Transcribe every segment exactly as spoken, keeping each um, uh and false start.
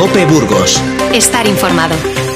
COPE Burgos. Estar informado.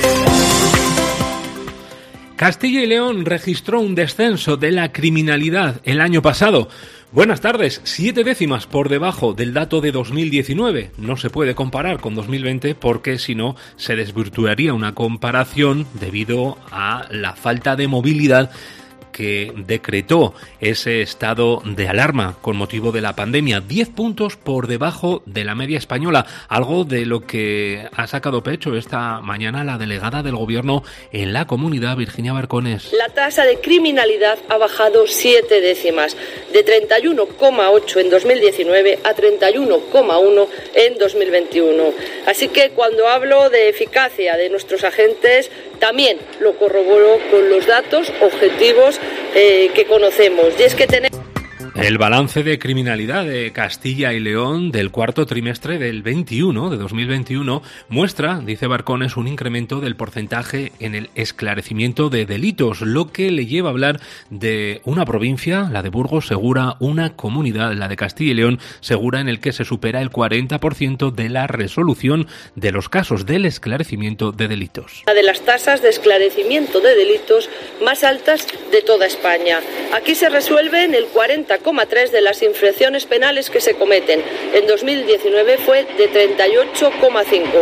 Castilla y León registró un descenso de la criminalidad el año pasado. Buenas tardes, siete décimas por debajo del dato de dos mil diecinueve. No se puede comparar con dos mil veinte porque si no se desvirtuaría una comparación debido a la falta de movilidad que decretó ese estado de alarma con motivo de la pandemia, diez puntos por debajo de la media española, algo de lo que ha sacado pecho esta mañana la delegada del Gobierno en la comunidad, Virginia Barcones. La tasa de criminalidad ha bajado siete décimas, de treinta y uno coma ocho en dos mil diecinueve a treinta y uno coma uno en dos mil veintiuno. Así que cuando hablo de eficacia de nuestros agentes, también lo corroboro con los datos objetivos eh, que conocemos. Y es que tenemos... El balance de criminalidad de Castilla y León del cuarto trimestre del veintiuno, de dos mil veintiuno, muestra, dice Barcones, un incremento del porcentaje en el esclarecimiento de delitos, lo que le lleva a hablar de una provincia, la de Burgos, segura, una comunidad, la de Castilla y León, segura, en el que se supera el cuarenta por ciento de la resolución de los casos del esclarecimiento de delitos. Una de las tasas de esclarecimiento de delitos más altas de toda España. Aquí se resuelven el cuarenta coma tres de las infracciones penales que se cometen. En dos mil diecinueve fue de treinta y ocho coma cinco.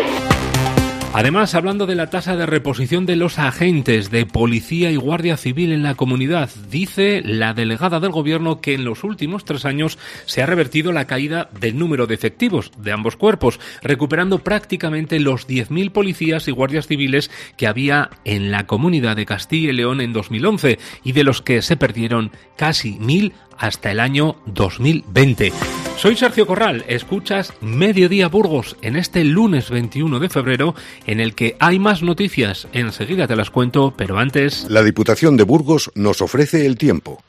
Además, hablando de la tasa de reposición de los agentes de policía y guardia civil en la comunidad, dice la delegada del Gobierno que en los últimos tres años se ha revertido la caída del número de efectivos de ambos cuerpos, recuperando prácticamente los diez mil policías y guardias civiles que había en la comunidad de Castilla y León en dos mil once y de los que se perdieron casi mil hasta el año dos mil veinte. Soy Sergio Corral, escuchas Mediodía Burgos en este lunes veintiuno de febrero, en el que hay más noticias. Enseguida te las cuento, pero antes... La Diputación de Burgos nos ofrece el tiempo.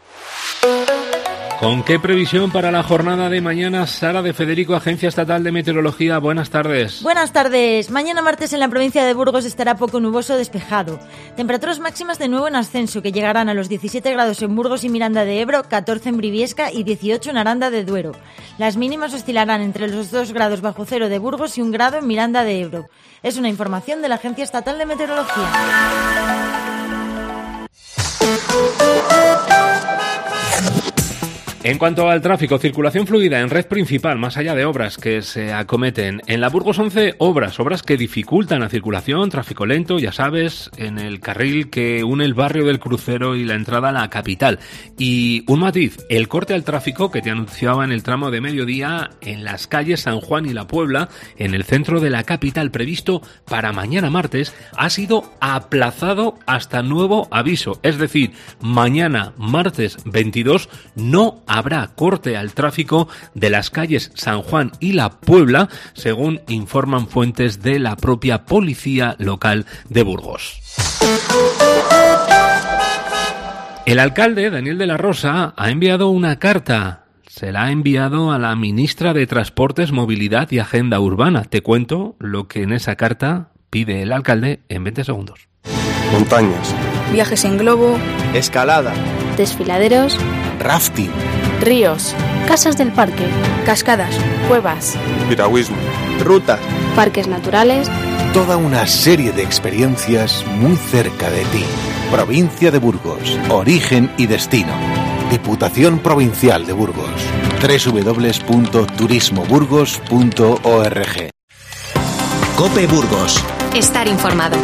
¿Con qué previsión para la jornada de mañana? Sara de Federico, Agencia Estatal de Meteorología. Buenas tardes. Buenas tardes. Mañana martes en la provincia de Burgos estará poco nuboso despejado. Temperaturas máximas de nuevo en ascenso, que llegarán a los diecisiete grados en Burgos y Miranda de Ebro, catorce en Briviesca y dieciocho en Aranda de Duero. Las mínimas oscilarán entre los dos grados bajo cero de Burgos y un grado en Miranda de Ebro. Es una información de la Agencia Estatal de Meteorología. En cuanto al tráfico, circulación fluida en red principal, más allá de obras que se acometen. En la Burgos once, obras, obras que dificultan la circulación, tráfico lento, ya sabes, en el carril que une el barrio del Crucero y la entrada a la capital. Y un matiz, el corte al tráfico que te anunciaba en el tramo de mediodía en las calles San Juan y La Puebla, en el centro de la capital, previsto para mañana martes, ha sido aplazado hasta nuevo aviso. Es decir, mañana martes veintidós no habrá corte al tráfico de las calles San Juan y La Puebla, según informan fuentes de la propia policía local de Burgos. El alcalde, Daniel de la Rosa, ha enviado una carta. Se la ha enviado a la ministra de Transportes, Movilidad y Agenda Urbana. Te cuento lo que en esa carta pide el alcalde en veinte segundos. Montañas. Viajes en globo. Escalada. Desfiladeros. Rafting. Ríos. Casas del parque. Cascadas. Cuevas. Piragüismo. Rutas. Parques naturales. Toda una serie de experiencias muy cerca de ti. Provincia de Burgos. Origen y destino. Diputación Provincial de Burgos. doble u doble u doble u punto turismo burgos punto org. COPE Burgos. Estar informado.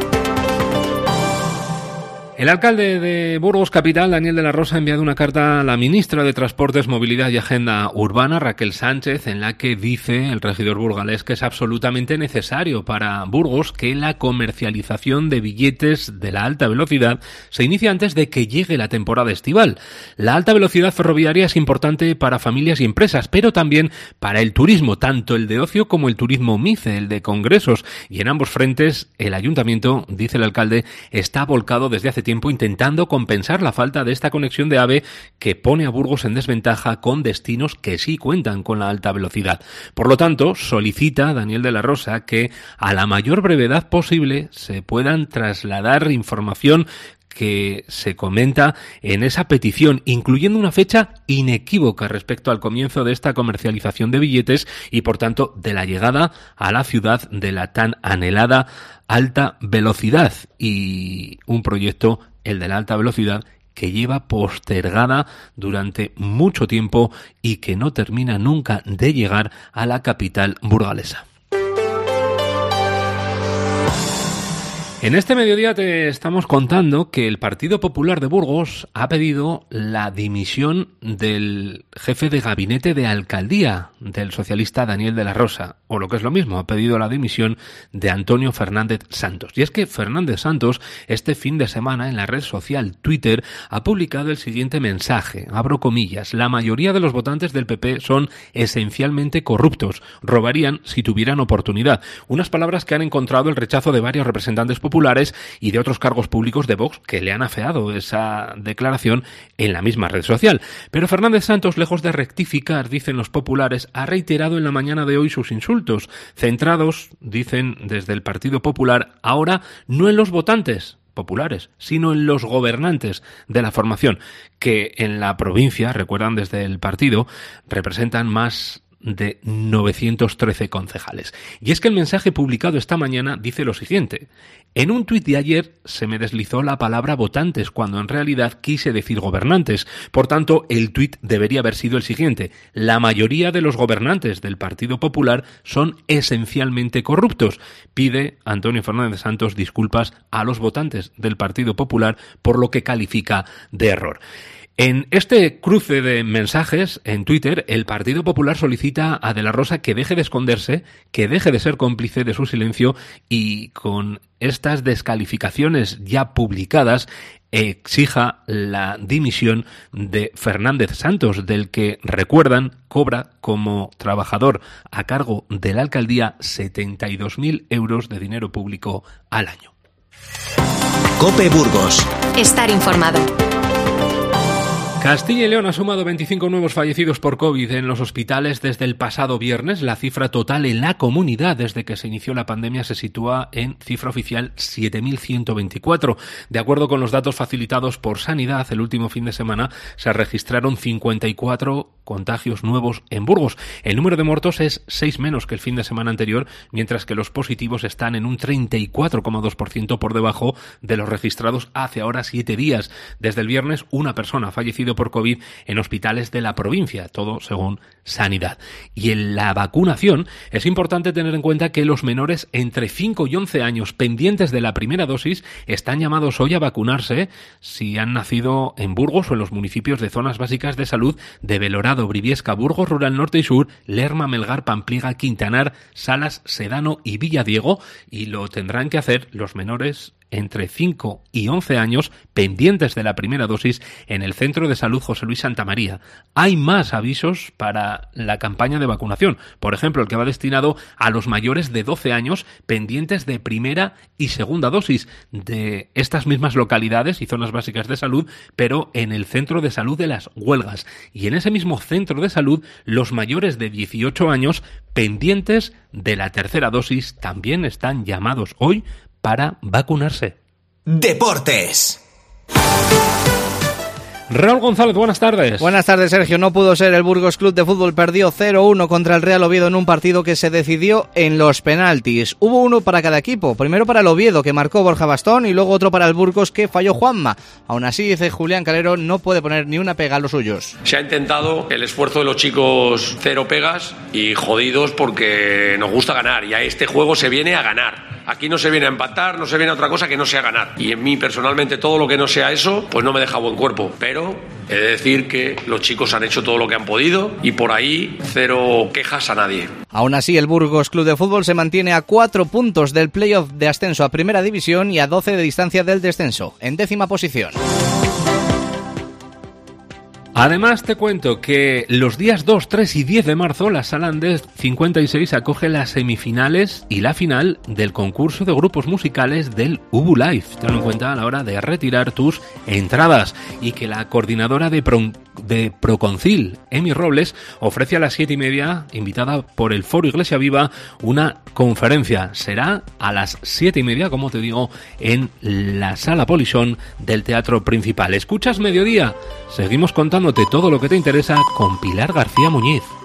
El alcalde de Burgos Capital, Daniel de la Rosa, ha enviado una carta a la ministra de Transportes, Movilidad y Agenda Urbana, Raquel Sánchez, en la que dice el regidor burgalés que es absolutamente necesario para Burgos que la comercialización de billetes de la alta velocidad se inicie antes de que llegue la temporada estival. La alta velocidad ferroviaria es importante para familias y empresas, pero también para el turismo, tanto el de ocio como el turismo MICE, el de congresos. Y en ambos frentes, el ayuntamiento, dice el alcalde, está volcado desde hace tiempo intentando compensar la falta de esta conexión de AVE que pone a Burgos en desventaja con destinos que sí cuentan con la alta velocidad. Por lo tanto, solicita Daniel de la Rosa que a la mayor brevedad posible se puedan trasladar información que se comenta en esa petición, incluyendo una fecha inequívoca respecto al comienzo de esta comercialización de billetes y, por tanto, de la llegada a la ciudad de la tan anhelada alta velocidad, y un proyecto, el de la alta velocidad, que lleva postergada durante mucho tiempo y que no termina nunca de llegar a la capital burgalesa. En este mediodía te estamos contando que el Partido Popular de Burgos ha pedido la dimisión del jefe de gabinete de alcaldía, del socialista Daniel de la Rosa, o lo que es lo mismo, ha pedido la dimisión de Antonio Fernández Santos. Y es que Fernández Santos este fin de semana en la red social Twitter ha publicado el siguiente mensaje, abro comillas: la mayoría de los votantes del P P son esencialmente corruptos, robarían si tuvieran oportunidad. Unas palabras que han encontrado el rechazo de varios representantes populares y de otros cargos públicos de Vox, que le han afeado esa declaración en la misma red social. Pero Fernández Santos, lejos de rectificar, dicen los populares, ha reiterado en la mañana de hoy sus insultos, centrados, dicen desde el Partido Popular, ahora no en los votantes populares, sino en los gobernantes de la formación, que en la provincia, recuerdan desde el partido, representan más de novecientos trece concejales. Y es que el mensaje publicado esta mañana dice lo siguiente: en un tuit de ayer se me deslizó la palabra votantes cuando en realidad quise decir gobernantes. Por tanto, el tuit debería haber sido el siguiente: la mayoría de los gobernantes del Partido Popular son esencialmente corruptos. Pide Antonio Fernández Santos disculpas a los votantes del Partido Popular por lo que califica de error. En este cruce de mensajes en Twitter, el Partido Popular solicita a De la Rosa que deje de esconderse, que deje de ser cómplice de su silencio y, con estas descalificaciones ya publicadas, exija la dimisión de Fernández Santos, del que, recuerdan, cobra como trabajador a cargo de la alcaldía setenta y dos mil euros de dinero público al año. COPE Burgos. Estar informado. Castilla y León ha sumado veinticinco nuevos fallecidos por COVID en los hospitales desde el pasado viernes. La cifra total en la comunidad desde que se inició la pandemia se sitúa en cifra oficial siete mil ciento veinticuatro. De acuerdo con los datos facilitados por Sanidad, el último fin de semana se registraron cincuenta y cuatro contagios nuevos en Burgos. El número de muertos es seis menos que el fin de semana anterior, mientras que los positivos están en un treinta y cuatro coma dos por ciento por debajo de los registrados hace ahora siete días. Desde el viernes, una persona ha fallecido por COVID en hospitales de la provincia, todo según Sanidad. Y en la vacunación es importante tener en cuenta que los menores entre cinco y once años pendientes de la primera dosis están llamados hoy a vacunarse si han nacido en Burgos o en los municipios de zonas básicas de salud de Belorado, Briviesca, Burgos Rural Norte y Sur, Lerma, Melgar, Pampliga, Quintanar, Salas, Sedano y Villadiego, y lo tendrán que hacer los menores entre cinco y once años pendientes de la primera dosis en el Centro de Salud José Luis Santamaría. Hay más avisos para la campaña de vacunación, por ejemplo, el que va destinado a los mayores de doce años pendientes de primera y segunda dosis de estas mismas localidades y zonas básicas de salud, pero en el Centro de Salud de las Huelgas. Y en ese mismo centro de salud, los mayores de dieciocho años pendientes de la tercera dosis también están llamados hoy para vacunarse. Deportes. Raúl González, buenas tardes. Buenas tardes, Sergio. No pudo ser. El Burgos Club de Fútbol perdió cero uno contra el Real Oviedo en un partido que se decidió en los penaltis. Hubo uno para cada equipo. Primero para el Oviedo, que marcó Borja Bastón, y luego otro para el Burgos, que falló Juanma. Aún así, dice Julián Calero, no puede poner ni una pega a los suyos. Se ha intentado el esfuerzo de los chicos, cero pegas y jodidos porque nos gusta ganar. Y a este juego se viene a ganar. Aquí no se viene a empatar, no se viene a otra cosa que no sea ganar. Y en mí, personalmente, todo lo que no sea eso, pues no me deja buen cuerpo. Pero he de decir que los chicos han hecho todo lo que han podido y por ahí cero quejas a nadie. Aún así, el Burgos Club de Fútbol se mantiene a cuatro puntos del playoff de ascenso a Primera División y a doce de distancia del descenso, en décima posición. Además, te cuento que los días dos, tres y diez de marzo la Sala Andés cincuenta y seis acoge las semifinales y la final del concurso de grupos musicales del Ubu Live. Tenlo en cuenta a la hora de retirar tus entradas, y que la coordinadora de, pro- de Proconcil, Emi Robles, ofrece a las siete y media, invitada por el Foro Iglesia Viva, una conferencia. Será a las siete y media, como te digo, en la Sala Polixón del Teatro Principal. ¿Escuchas Mediodía? Seguimos contándote todo lo que te interesa con Pilar García Muñiz.